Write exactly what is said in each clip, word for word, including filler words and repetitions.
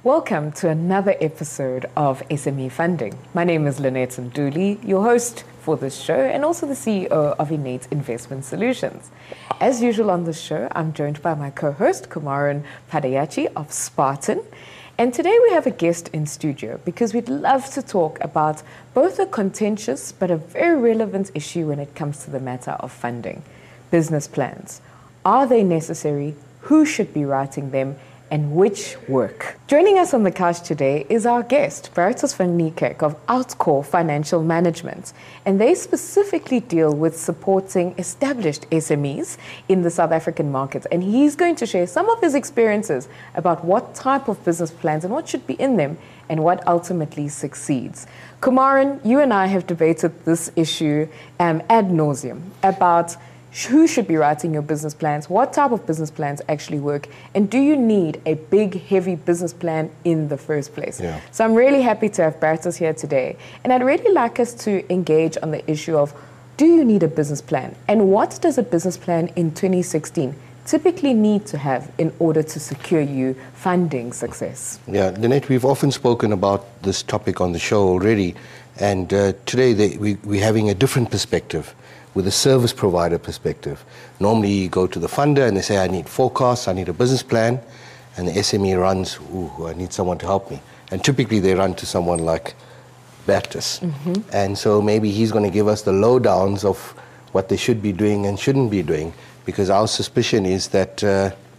Welcome to another episode of S M E Funding. My name is Lynette Nduli, your host for this show and also the C E O of Innate Investment Solutions. As usual on this show, I'm joined by my co-host, Kumaran Padayachi of Spartan. And today we have a guest in studio because we'd love to talk about both a contentious but a very relevant issue when it comes to the matter of funding. Business plans. Are they necessary? Who should be writing them? And which work? Joining us on the couch today is our guest, Veritas van Niekerk of Outcore Financial Management. And they specifically deal with supporting established S M Es in the South African market. And he's going to share some of his experiences about what type of business plans and what should be in them and what ultimately succeeds. Kumaran, you and I have debated this issue um, ad nauseum about who should be writing your business plans, what type of business plans actually work, and do you need a big, heavy business plan in the first place? Yeah. So I'm really happy to have Veritas here today. And I'd really like us to engage on the issue of, do you need a business plan? And what does a business plan in twenty sixteen typically need to have in order to secure you funding success? Yeah, Lynette, we've often spoken about this topic on the show already, and uh, today they, we, we're having a different perspective. With a service provider perspective. Normally you go to the funder and they say, I need forecasts, I need a business plan, and the S M E runs, ooh, I need someone to help me. And typically they run to someone like Bertus. Mm-hmm. And so maybe he's going to give us the lowdowns of what they should be doing and shouldn't be doing, because our suspicion is that uh,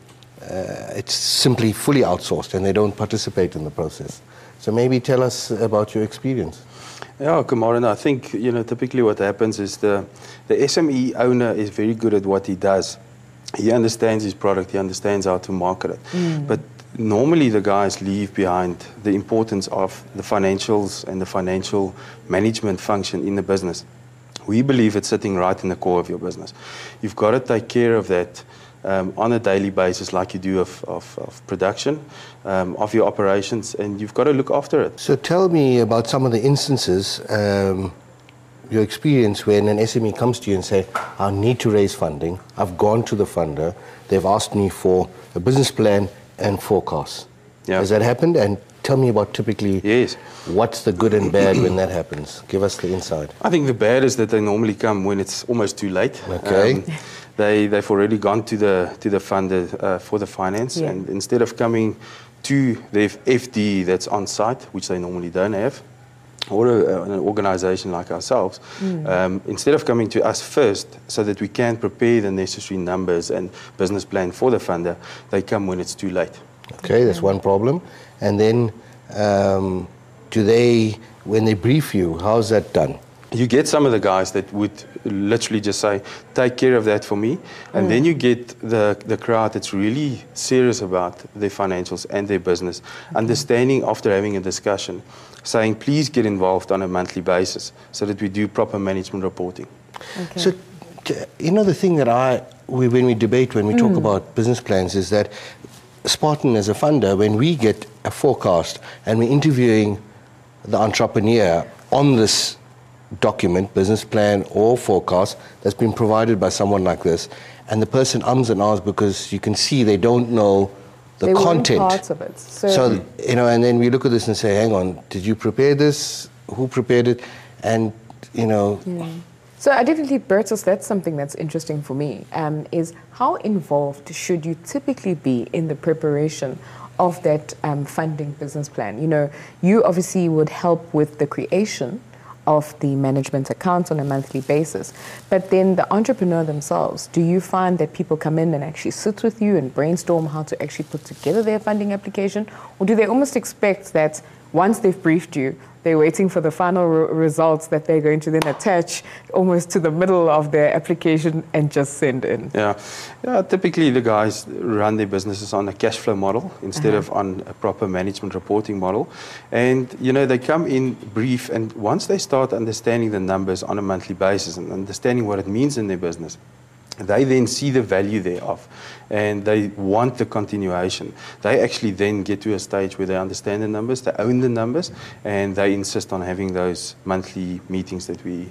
uh, it's simply fully outsourced and they don't participate in the process. So maybe tell us about your experience. Yeah, Kumaran, I think, you know, typically what happens is the, the S M E owner is very good at what he does. He understands his product, he understands how to market it. Mm. But normally the guys leave behind the importance of the financials and the financial management function in the business. We believe it's sitting right in the core of your business. You've got to take care of that Um, on a daily basis, like you do of, of, of production, um, of your operations, and you've got to look after it. So tell me about some of the instances, um, your experience when an S M E comes to you and say, I need to raise funding, I've gone to the funder, they've asked me for a business plan and forecasts. Yeah. Has that happened? And tell me about typically yes. what's the good and bad when that happens. Give us the insight. I think the bad is that they normally come when it's almost too late. Okay. Um, They, they've already gone to the to the funder uh, for the finance, yeah. And instead of coming to the F D that's on site, which they normally don't have, or a, an organization like ourselves, mm. um, instead of coming to us first so that we can prepare the necessary numbers and business plan for the funder, they come when it's too late. Okay, that's one problem. And then um, do they, when they brief you, how's that done? You get some of the guys that would literally just say, take care of that for me. And mm. then you get the, the crowd that's really serious about their financials and their business, okay. Understanding after having a discussion, saying, please get involved on a monthly basis so that we do proper management reporting. Okay. So, you know, the thing that I, we, when we debate, when we mm. talk about business plans, is that Spartan as a funder, when we get a forecast and we're interviewing the entrepreneur on this document, business plan or forecast that's been provided by someone like this, and the person ums and ahs because you can see they don't know the they content. Parts of it. So, so, you know, and then we look at this and say, hang on, did you prepare this? Who prepared it? And, you know... Yeah. So I definitely, Bertus, that's something that's interesting for me, um, is how involved should you typically be in the preparation of that um, funding business plan? You know, you obviously would help with the creation of the management accounts on a monthly basis. But then the entrepreneur themselves, do you find that people come in and actually sit with you and brainstorm how to actually put together their funding application? Or do they almost expect that once they've briefed you, they're waiting for the final re- results that they're going to then attach almost to the middle of their application and just send in? Yeah, yeah. Typically the guys run their businesses on a cash flow model instead uh-huh. of on a proper management reporting model. And, you know, they come in brief, and once they start understanding the numbers on a monthly basis and understanding what it means in their business, they then see the value thereof and they want the continuation. They actually then get to a stage where they understand the numbers, they own the numbers, and they insist on having those monthly meetings that we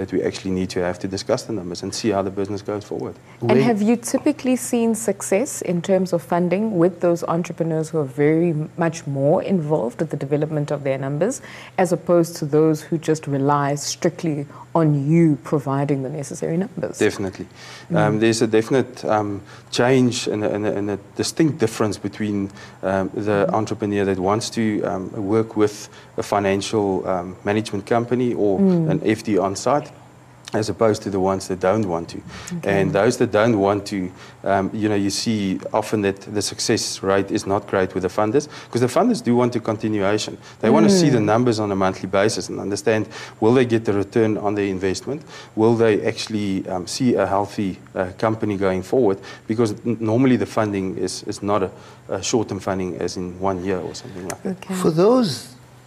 that we actually need to have to discuss the numbers and see how the business goes forward. And have you typically seen success in terms of funding with those entrepreneurs who are very much more involved with the development of their numbers, as opposed to those who just rely strictly on you providing the necessary numbers? Definitely. Mm. Um, there's a definite um, change and a, and, a, and a distinct difference between um, the mm. entrepreneur that wants to um, work with a financial um, management company or mm. an F D on site, as opposed to the ones that don't want to. Okay. And those that don't want to, um, you know, you see often that the success rate is not great with the funders, because the funders do want a continuation. They mm. want to see the numbers on a monthly basis and understand, will they get the return on their investment? Will they actually um, see a healthy uh, company going forward? Because n- normally the funding is, is not a, a short-term funding as in one year or something like that. Okay. For those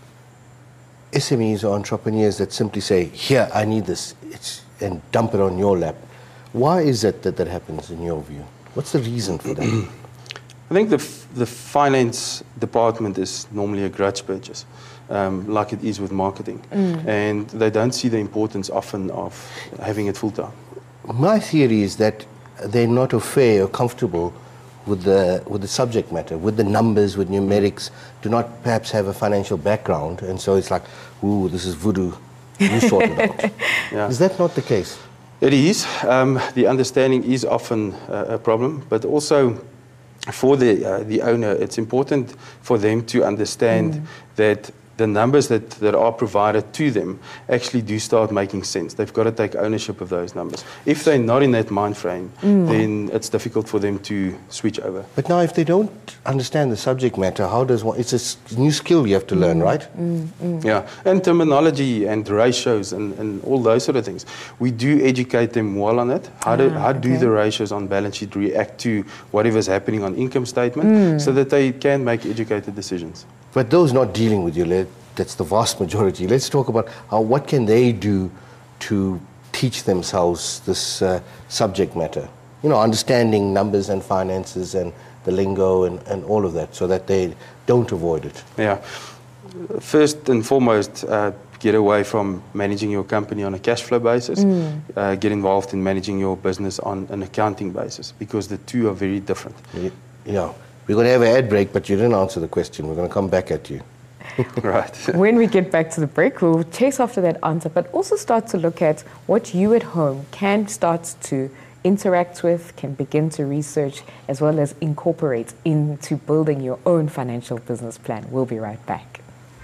S M Es or entrepreneurs that simply say, here, I need this, it's, and dump it on your lap, why is it that that happens in your view? What's the reason for that? I think the, f- the finance department is normally a grudge purchase, um, like it is with marketing. Mm. And they don't see the importance often of having it full-time. My theory is that they're not au fait or comfortable with the with the subject matter, with the numbers, with numerics, do not perhaps have a financial background, and so it's like, ooh, this is voodoo, you sort it out. Yeah. Is that not the case? It is. Um, the understanding is often uh, a problem, but also for the uh, the owner, it's important for them to understand mm. that the numbers that, that are provided to them actually do start making sense. They've got to take ownership of those numbers. If they're not in that mind frame, mm. then it's difficult for them to switch over. But now if they don't understand the subject matter, how does one, it's a new skill you have to learn, mm. right? Mm. Mm. Yeah, and terminology and ratios and, and all those sort of things. We do educate them well on it. How, ah, do, how okay. do the ratios on balance sheet react to whatever's happening on income statement mm. so that they can make educated decisions. But those not dealing with you, that's the vast majority. Let's talk about how, what can they do to teach themselves this uh, subject matter? You know, understanding numbers and finances and the lingo and, and all of that, so that they don't avoid it. Yeah. First and foremost, uh, get away from managing your company on a cash flow basis. Mm. Uh, get involved in managing your business on an accounting basis, because the two are very different. Yeah. We're going to have an ad break, but you didn't answer the question. We're going to come back at you. Right. When we get back to the break, we'll chase after that answer, but also start to look at what you at home can start to interact with, can begin to research, as well as incorporate into building your own financial business plan. We'll be right back.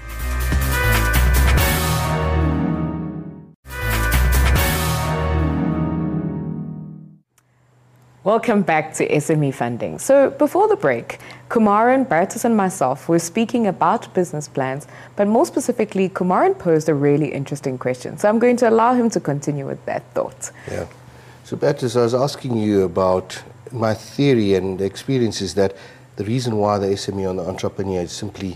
Welcome back to S M E Funding. So before the break, Kumaran, Bertus and myself were speaking about business plans, but more specifically, Kumaran posed a really interesting question. So I'm going to allow him to continue with that thought. Yeah. So Bertus, I was asking you about my theory and the experience is that the reason why the S M E on the entrepreneur simply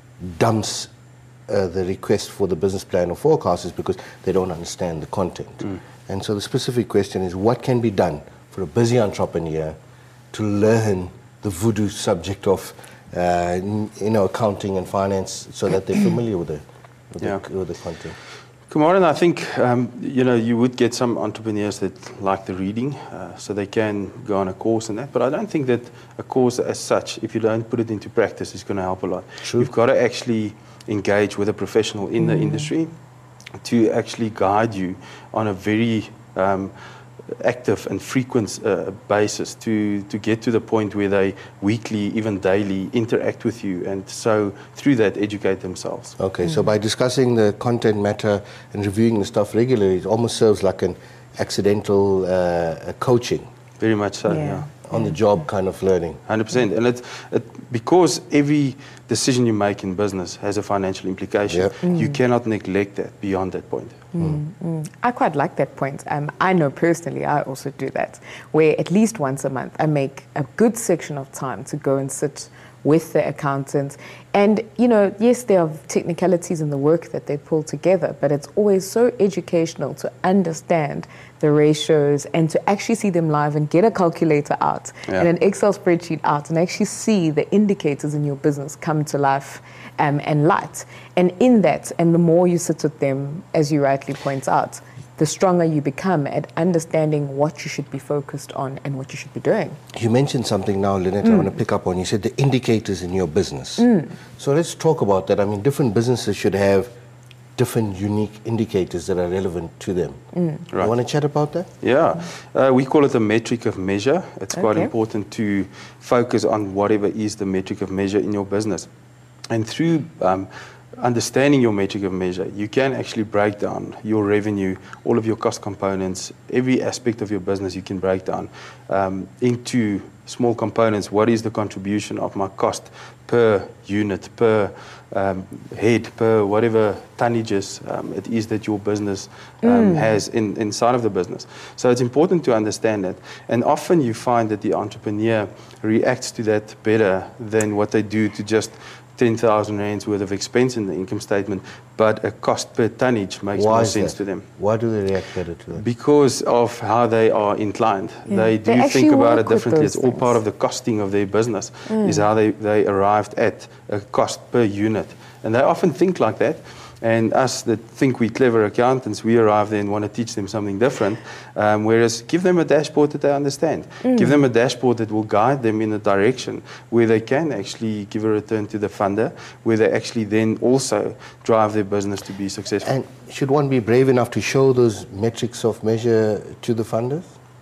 dumps uh, the request for the business plan or forecast is because they don't understand the content. Mm. And so the specific question is, what can be done for a busy entrepreneur to learn the voodoo subject of uh, you know, accounting and finance, so that they're familiar with the, with, yeah. the, with the content? Kumaran, I think um, you know, you would get some entrepreneurs that like the reading, uh, so they can go on a course and that, but I don't think that a course as such, if you don't put it into practice, is going to help a lot. True. You've got to actually engage with a professional in mm. the industry to actually guide you on a very um, active and frequent uh, basis to, to get to the point where they weekly, even daily, interact with you, and so through that educate themselves. Okay, mm-hmm. So by discussing the content matter and reviewing the stuff regularly, it almost serves like an accidental uh, coaching. Very much so, yeah. yeah. On the job kind of learning. one hundred percent. And it, it, because every decision you make in business has a financial implication, yeah. mm. you cannot neglect that beyond that point. Mm. Mm. I quite like that point. Um, I know personally I also do that, where at least once a month I make a good section of time to go and sit with the accountant. And, you know, yes, there are technicalities in the work that they pull together, but it's always so educational to understand the ratios and to actually see them live and get a calculator out yeah. and an Excel spreadsheet out and actually see the indicators in your business come to life um, and light. And in that, and the more you sit with them, as you rightly point out, the stronger you become at understanding what you should be focused on and what you should be doing. You mentioned something now, Lynette, mm. I want to pick up on. You said the indicators in your business. Mm. So let's talk about that. I mean, different businesses should have different unique indicators that are relevant to them. Mm. Right. You want to chat about that? Yeah, uh, we call it a metric of measure. It's okay. quite important to focus on whatever is the metric of measure in your business. And through um, understanding your metric of measure, you can actually break down your revenue, all of your cost components, every aspect of your business you can break down um, into small components. What is the contribution of my cost per unit, per um, head, per whatever tonnages um, it is that your business um, mm. has in, inside of the business. So it's important to understand that. And often you find that the entrepreneur reacts to that better than what they do to just ten thousand rands worth of expense in the income statement, but a cost per tonnage makes Why more is sense that? to them. Why do they react better to that? Because of how they are inclined. Yeah. They do They think about it work with differently. those It's all things. part of the costing of their business, Mm. is how they, they arrived at a cost per unit. And they often think like that. And us that think we're clever accountants, we arrive there and want to teach them something different. Um, whereas give them a dashboard that they understand. Mm. Give them a dashboard that will guide them in a direction where they can actually give a return to the funder, where they actually then also drive their business to be successful. And should one be brave enough to show those metrics of measure to the funders?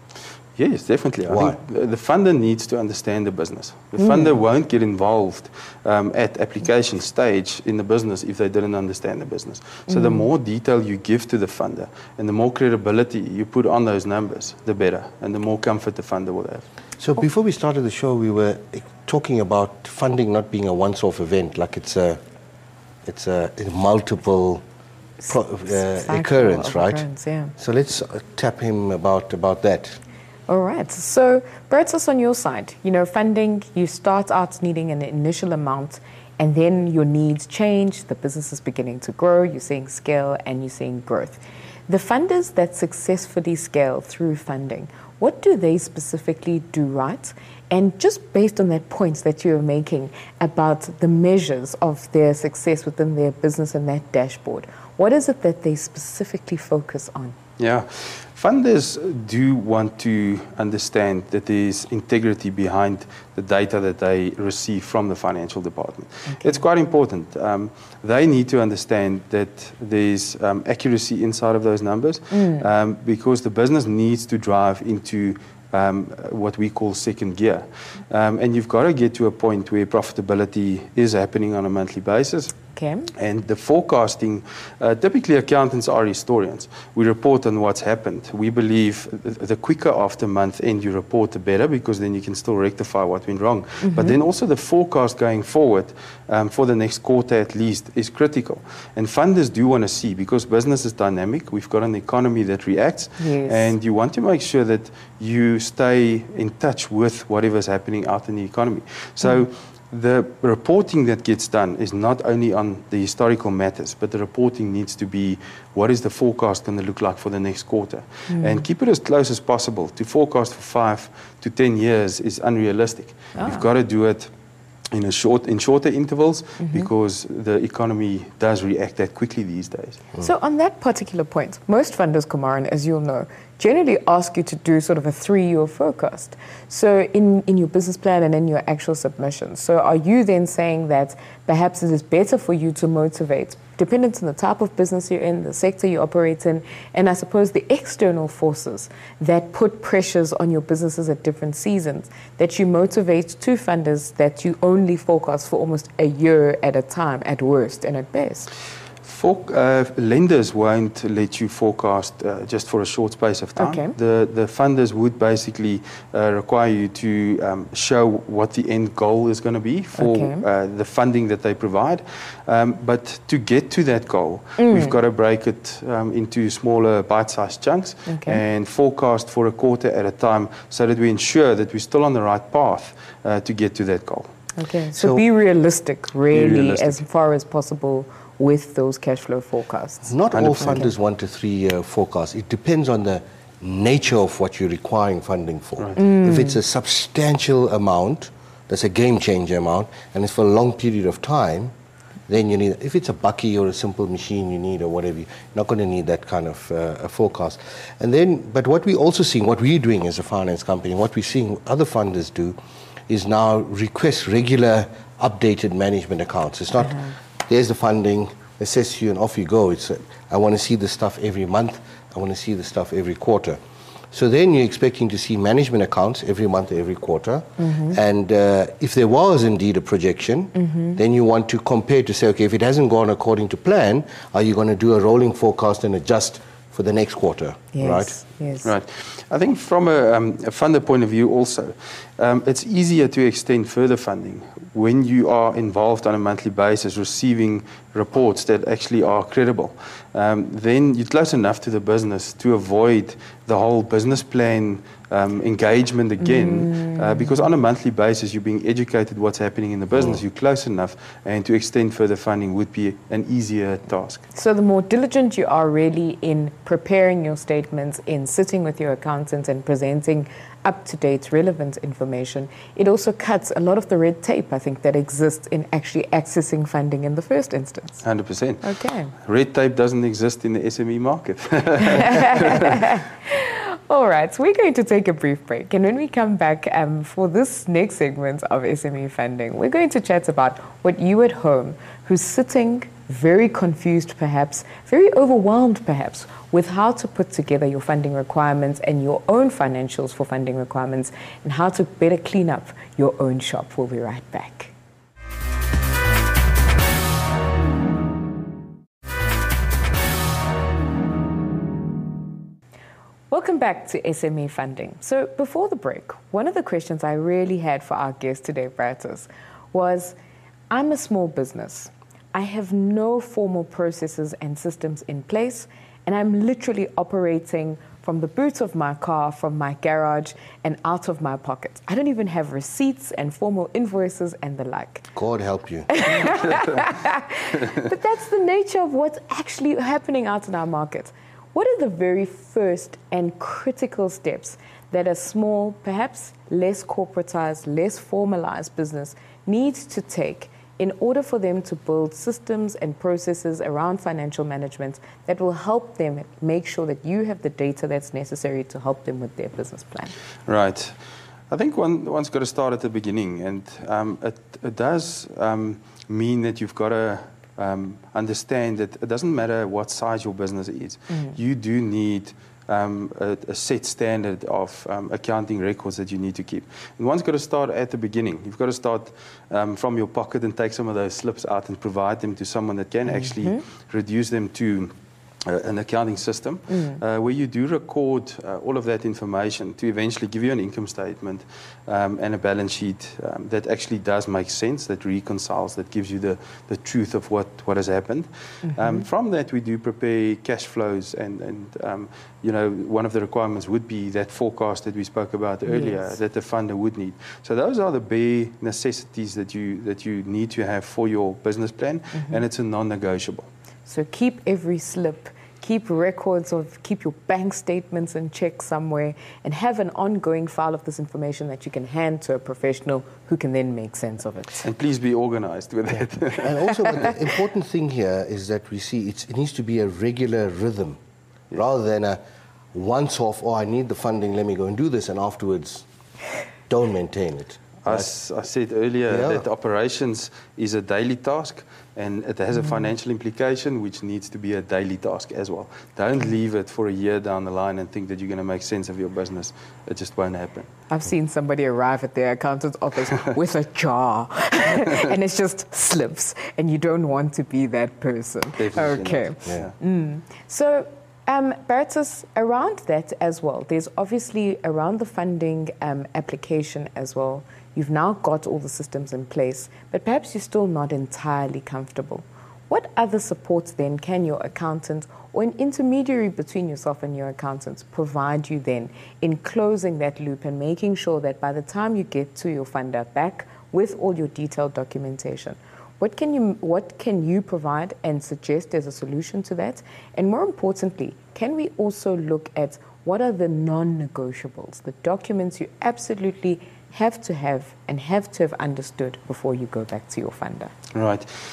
Yes, definitely. I Why? think the funder needs to understand the business. The Mm. funder won't get involved um, at application stage in the business if they didn't understand the business. So mm. the more detail you give to the funder and the more credibility you put on those numbers, the better, and the more comfort the funder will have. So before we started the show, we were talking about funding not being a once-off event, like it's a, it's a, a multiple pro, uh, occurrence, right? Occurrence, yeah. So let's uh, tap him about, about that. All right. So, Bertus, on your side, you know, funding, you start out needing an initial amount, and then your needs change, the business is beginning to grow, you're seeing scale, and you're seeing growth. The funders that successfully scale through funding, what do they specifically do right? And just based on that point that you're making about the measures of their success within their business and that dashboard, what is it that they specifically focus on? Yeah. Funders do want to understand that there is integrity behind the data that they receive from the financial department. Okay. It's quite important. Um, they need to understand that there's um, accuracy inside of those numbers mm. um, because the business needs to drive into Um, what we call second gear. Um, and you've got to get to a point where profitability is happening on a monthly basis. Okay. And the forecasting, uh, typically accountants are historians. We report on what's happened. We believe the quicker after month end you report, the better, because then you can still rectify what went wrong. Mm-hmm. But then also the forecast going forward um, for the next quarter at least is critical. And funders do want to see, because business is dynamic, we've got an economy that reacts, yes. and you want to make sure that you stay in touch with whatever's happening out in the economy. So. Mm. The reporting that gets done is not only on the historical matters, but the reporting needs to be what is the forecast going to look like for the next quarter. Mm. And keep it as close as possible. To forecast for five to ten years is unrealistic. Ah. You've got to do it in a short, in shorter intervals, mm-hmm. because the economy does react that quickly these days. Mm. So on that particular point, most funders, Kumaran, as you'll know, generally ask you to do sort of a three-year forecast. So in, in your business plan and in your actual submission. So are you then saying that perhaps it is better for you to motivate, dependent on the type of business you're in, the sector you operate in, and I suppose the external forces that put pressures on your businesses at different seasons, that you motivate to funders that you only forecast for almost a year at a time, at worst and at best? For, uh, lenders won't let you forecast uh, just for a short space of time. Okay. The, the funders would basically uh, require you to um, show what the end goal is going to be for okay. uh, the funding that they provide. Um, but to get to that goal, mm. we've got to break it um, into smaller bite-sized chunks okay. and forecast for a quarter at a time so that we ensure that we're still on the right path uh, to get to that goal. Okay, so, so be realistic, really, be realistic. as far as possible with those cash flow forecasts. Not all one hundred percent. funders want a three-year forecast. It depends on the nature of what you're requiring funding for. Right. Mm. If it's a substantial amount, that's a game-changer amount, and it's for a long period of time, then you need, if it's a bucky or a simple machine you need or whatever, you're not going to need that kind of uh, a forecast. And then, but what we're also seeing, what we're doing as a finance company, what we're seeing other funders do, is now request regular updated management accounts. It's not, uh-huh. there's the funding, assess you and off you go. It's, uh, I want to see the stuff every month, I want to see the stuff every quarter. So then you're expecting to see management accounts every month, every quarter. Mm-hmm. And uh, if there was indeed a projection, mm-hmm. then you want to compare to say, okay, if it hasn't gone according to plan, are you going to do a rolling forecast and adjust for the next quarter, yes, right? Yes. Right. I think from a, um, a funder point of view also, um, it's easier to extend further funding when you are involved on a monthly basis, receiving reports that actually are credible. Um, then you're close enough to the business to avoid the whole business plan um, engagement again, mm. uh, because on a monthly basis you're being educated what's happening in the business. Mm. You're close enough, and to extend further funding would be an easier task. So the more diligent you are really in preparing your statements, in sitting with your accountant and presenting up-to-date, relevant information, it also cuts a lot of the red tape, I think, that exists in actually accessing funding in the first instance. one hundred percent. Okay. Red tape doesn't exist in the S M E market. All right, so we're going to take a brief break. And when we come back um, for this next segment of S M E funding, we're going to chat about what you at home, who's sitting very confused perhaps, very overwhelmed perhaps, with how to put together your funding requirements and your own financials for funding requirements, and how to better clean up your own shop. We'll be right back. Welcome back to S M E Funding. So before the break, one of the questions I really had for our guest today, Bertus, was, I'm a small business. I have no formal processes and systems in place, and I'm literally operating from the boot of my car, from my garage, and out of my pocket. I don't even have receipts and formal invoices and the like. God help you. But that's the nature of what's actually happening out in our market. What are the very first and critical steps that a small, perhaps less corporatized, less formalized business needs to take in order for them to build systems and processes around financial management that will help them make sure that you have the data that's necessary to help them with their business plan? Right. I think one, one's got to start at the beginning, and um, it, it does um, mean that you've got to um, understand that it doesn't matter what size your business is. Mm-hmm. You do need Um, a, a set standard of um, accounting records that you need to keep. And one's got to start at the beginning. You've got to start um, from your pocket and take some of those slips out and provide them to someone that can mm-hmm. actually reduce them to uh, an accounting system mm. uh, where you do record uh, all of that information to eventually give you an income statement um, and a balance sheet um, that actually does make sense, that reconciles, that gives you the, the truth of what, what has happened. Mm-hmm. Um, from that, we do prepare cash flows, and, and um, you know, one of the requirements would be that forecast that we spoke about earlier, yes. that the funder would need. So those are the bare necessities that you, that you need to have for your business plan, mm-hmm. and it's a non-negotiable. So keep every slip, keep records of, keep your bank statements and checks somewhere, and have an ongoing file of this information that you can hand to a professional who can then make sense of it. And please be organized with it. And also, the important thing here is that we see it's, it needs to be a regular rhythm, yeah. rather than a once-off, oh, I need the funding, let me go and do this, and afterwards don't maintain it. As I said earlier, yeah. that operations is a daily task, and it has a financial implication which needs to be a daily task as well. Don't leave it for a year down the line and think that you're going to make sense of your business. It just won't happen. I've seen somebody arrive at their accountant's office with a jar and it's just slips, and you don't want to be that person. Definitely okay. Not. Yeah. Mm. So, Um, Bertus, around that as well, there's obviously around the funding um, application as well, you've now got all the systems in place, but perhaps you're still not entirely comfortable. What other supports then can your accountant or an intermediary between yourself and your accountant provide you then in closing that loop and making sure that by the time you get to your funder back with all your detailed documentation, What can you what can you provide and suggest as a solution to that? And more importantly, can we also look at what are the non-negotiables, the documents you absolutely have to have and have to have understood before you go back to your funder? Right.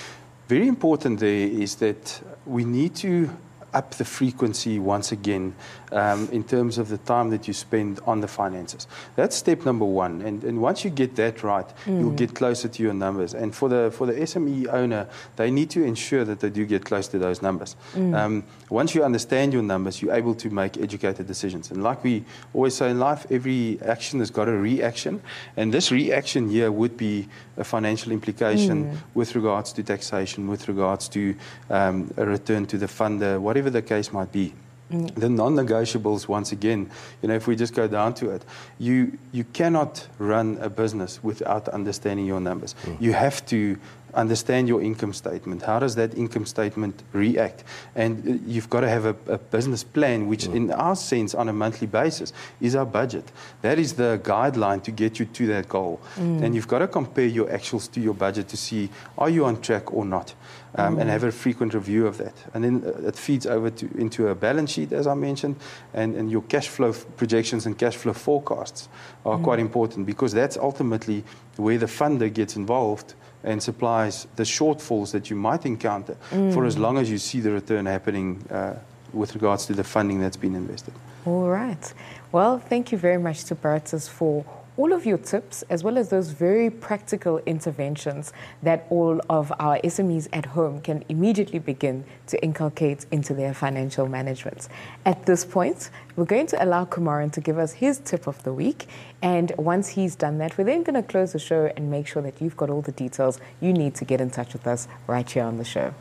very important there is that we need to up the frequency once again um, in terms of the time that you spend on the finances. That's step number one. And, and once you get that right, mm. you'll get closer to your numbers. And for the for the S M E owner, they need to ensure that they do get close to those numbers. Mm. Um, once you understand your numbers, you're able to make educated decisions. And like we always say in life, every action has got a reaction. And this reaction here would be a financial implication mm. with regards to taxation, with regards to um, a return to the funder, whatever the case might be. Mm. The non-negotiables, once again, you know, if we just go down to it, you you cannot run a business without understanding your numbers. Mm. You have to understand your income statement. How does that income statement react? And you've got to have a, a business plan, which mm. in our sense, on a monthly basis, is our budget. That is the guideline to get you to that goal. Mm. And you've got to compare your actuals to your budget to see, are you on track or not? Um, mm. And have a frequent review of that. And then uh, it feeds over to, into a balance sheet, as I mentioned, and, and your cash flow projections and cash flow forecasts are mm. quite important, because that's ultimately where the funder gets involved and supplies the shortfalls that you might encounter mm. for as long as you see the return happening uh, with regards to the funding that's been invested. All right. Well, thank you very much to Paratus for all of your tips, as well as those very practical interventions that all of our S M Es at home can immediately begin to inculcate into their financial management. At this point, we're going to allow Kumaran to give us his tip of the week. And once he's done that, we're then going to close the show and make sure that you've got all the details you need to get in touch with us right here on the show.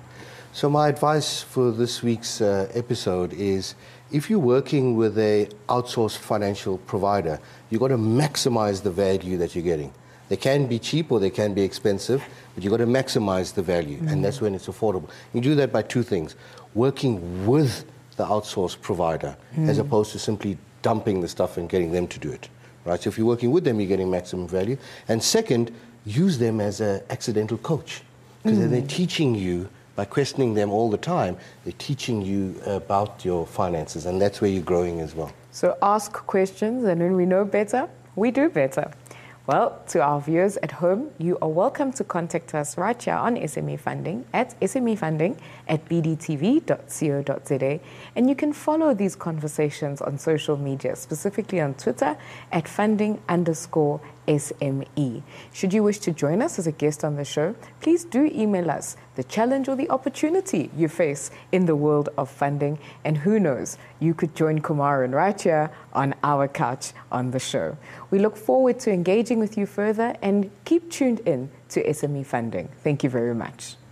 So my advice for this week's uh, episode is, if you're working with a outsourced financial provider, you've got to maximize the value that you're getting. They can be cheap or they can be expensive, but you've got to maximize the value, mm. and that's when it's affordable. You do that by two things: working with the outsourced provider mm. as opposed to simply dumping the stuff and getting them to do it. Right? So if you're working with them, you're getting maximum value. And second, use them as an accidental coach, because mm. they're teaching you. By questioning them all the time, they're teaching you about your finances, and that's where you're growing as well. So ask questions, and when we know better, we do better. Well, to our viewers at home, you are welcome to contact us right here on S M E Funding at smefunding at b d t v dot co dot z a, and you can follow these conversations on social media, specifically on Twitter at funding underscore S M E. Should you wish to join us as a guest on the show, please do email us the challenge or the opportunity you face in the world of funding, and who knows, you could join Kumaran right here on our couch on the show. We look forward to engaging with you further, and keep tuned in to S M E Funding. Thank you very much.